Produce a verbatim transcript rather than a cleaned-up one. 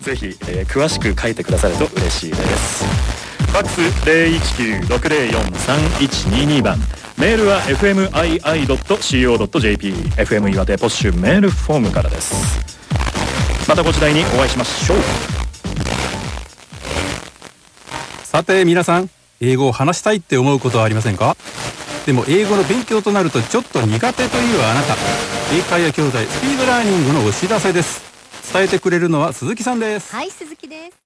ぜひ、えー、詳しく書いてくださると嬉しいです。ファックス ゼロいちきゅう ろくゼロよん さんいちにに 番、メールは エフエムアイアイドットシーオードットジェーピー エフエム 岩手ポッシュメールフォームからです。またご時代にお会いしましょう。 さて皆さん、英語を話したいって思うことはありませんか？でも英語の勉強となるとちょっと苦手というあなた、英会話教材スピードラーニングのお知らせです。伝えてくれるのは鈴木さんです。 はい、鈴木です。